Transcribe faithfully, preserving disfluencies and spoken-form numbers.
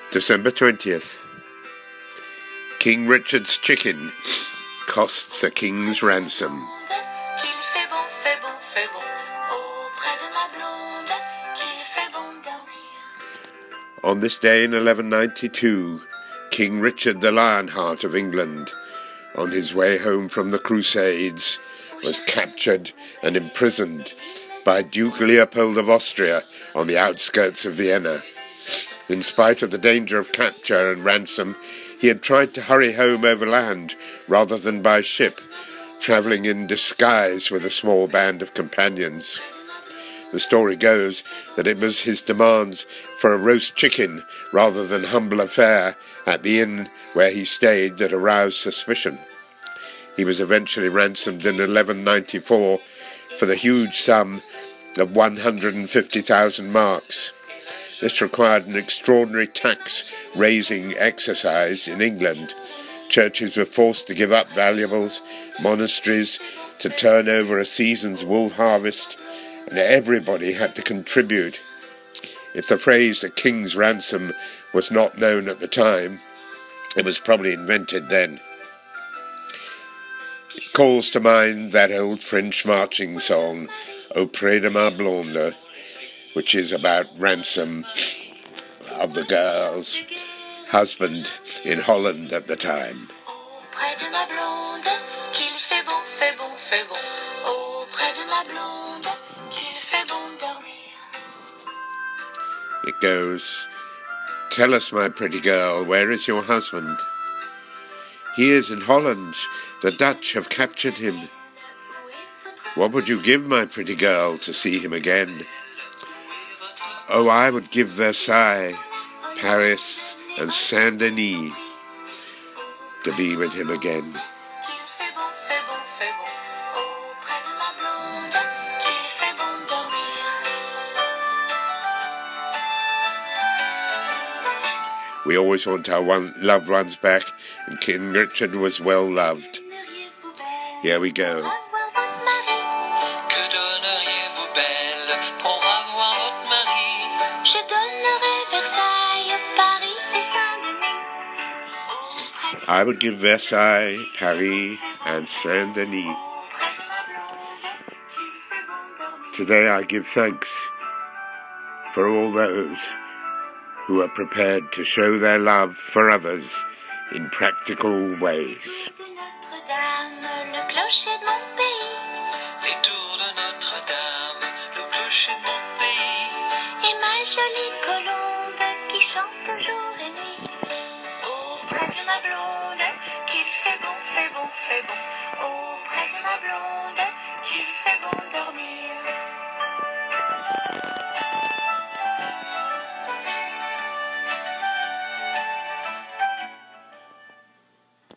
December twentieth. King Richard's chicken costs a king's ransom. On this day in eleven ninety-two, King Richard the Lionheart of England, on his way home from the Crusades, was captured and imprisoned by Duke Leopold of Austria on the outskirts of Vienna. In spite of the danger of capture and ransom, he had tried to hurry home overland rather than by ship, travelling in disguise with a small band of companions. The story goes that it was his demands for a roast chicken rather than humble fare at the inn where he stayed that aroused suspicion. He was eventually ransomed in eleven ninety-four for the huge sum of one hundred fifty thousand marks. This required an extraordinary tax-raising exercise in England. Churches were forced to give up valuables, monasteries to turn over a season's wool harvest, and everybody had to contribute. If the phrase "the king's ransom" was not known at the time, it was probably invented then. It calls to mind that old French marching song, Auprès de ma blonde, which is about ransom of the girl's husband in Holland at the time. It goes, "Tell us, my pretty girl, where is your husband? He is in Holland. The Dutch have captured him. What would you give, my pretty girl, to see him again? Oh, I would give Versailles, Paris, and Saint Denis to be with him again." We always want our one loved ones back, and King Richard was well loved. Here we go. I would give Versailles, Paris, and Saint Denis. Today I give thanks for all those who are prepared to show their love for others in practical ways. Auprès de ma blonde, qu'il fait bon, fait bon, fait bon. Auprès de ma blonde, qu'il fait bon dormir.